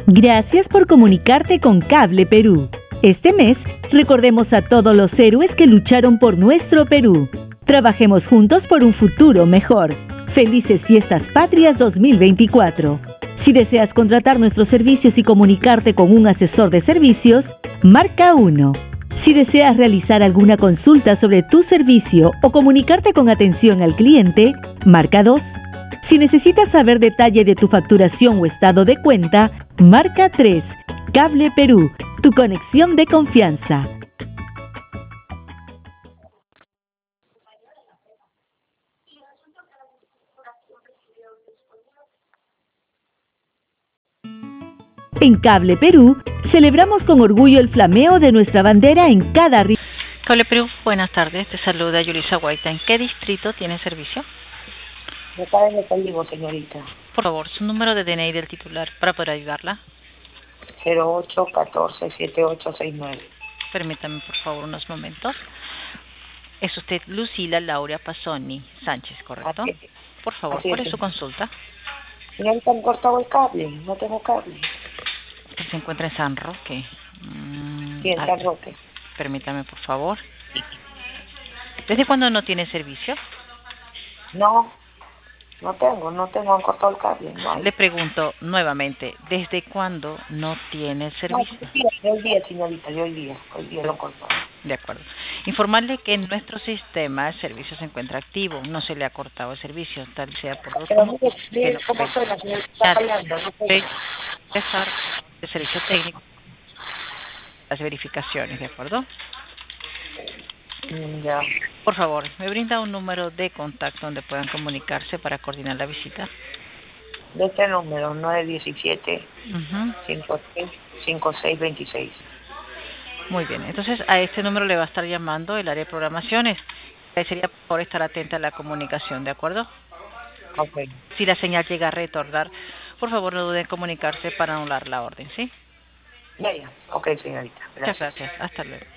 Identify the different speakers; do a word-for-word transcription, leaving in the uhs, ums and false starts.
Speaker 1: Gracias por comunicarte con Cable Perú. Este mes, recordemos a todos los héroes que lucharon por nuestro Perú. Trabajemos juntos por un futuro mejor. Felices Fiestas Patrias dos mil veinticuatro. Si deseas contratar nuestros servicios y comunicarte con un asesor de servicios, marca uno. Si deseas realizar alguna consulta sobre tu servicio o comunicarte con atención al cliente, marca dos. Si necesitas saber detalle de tu facturación o estado de cuenta, marca tres. Cable Perú, tu conexión de confianza. En Cable Perú, celebramos con orgullo el flameo de nuestra bandera en cada río.
Speaker 2: Cable Perú, buenas tardes. Te saluda Yulisa Guaita. ¿En qué distrito tiene servicio?
Speaker 3: Me cae en el código, señorita.
Speaker 2: Por favor, su número de D N I del titular para poder ayudarla.
Speaker 3: cero ocho catorce setenta y ocho sesenta y nueve.
Speaker 2: Permítame, por favor, unos momentos. Es usted Lucila Laura Pasoni Sánchez, ¿correcto?
Speaker 3: Así es.
Speaker 2: Por favor,
Speaker 3: Así
Speaker 2: ¿cuál
Speaker 3: es,
Speaker 2: es su consulta?
Speaker 3: Señorita, han cortado el cable. No tengo cable.
Speaker 2: Usted se encuentra en San Roque. Mm,
Speaker 3: Sí, en
Speaker 2: a
Speaker 3: San
Speaker 2: ver,
Speaker 3: Roque.
Speaker 2: permítame, por favor. ¿Desde cuándo no tiene servicio?
Speaker 3: No, no tengo, no tengo, han cortado el cable. No hay.
Speaker 2: Le pregunto nuevamente, ¿desde cuándo no tiene
Speaker 3: No,
Speaker 2: servicio?
Speaker 3: hoy día, hoy día, señorita, yo hoy día. Hoy día lo han cortado.
Speaker 2: De acuerdo. Informarle que en nuestro sistema el servicio se encuentra activo, no se le ha cortado el servicio, tal sea por dos
Speaker 3: Pero
Speaker 2: motivos.
Speaker 3: mire, mire cómo suena, señorita, está fallando. No sé.
Speaker 2: Empezar el servicio técnico, las verificaciones, ¿de acuerdo?
Speaker 3: Mm, Ya.
Speaker 2: Por favor, me brinda un número de contacto donde puedan comunicarse para coordinar la visita.
Speaker 3: De este número, nueve diecisiete
Speaker 2: Ujú.
Speaker 3: cincuenta y seis cincuenta y seis veintiséis.
Speaker 2: Muy bien, entonces a este número le va a estar llamando el área de programaciones. Sería por estar atenta a la comunicación, ¿de acuerdo?
Speaker 3: Ok.
Speaker 2: Si la señal llega a retornar, por favor no duden en comunicarse para anular la orden, ¿sí?
Speaker 3: Ya, ya. Ok, señorita.
Speaker 2: Muchas
Speaker 3: Gracias.
Speaker 2: gracias. Hasta luego.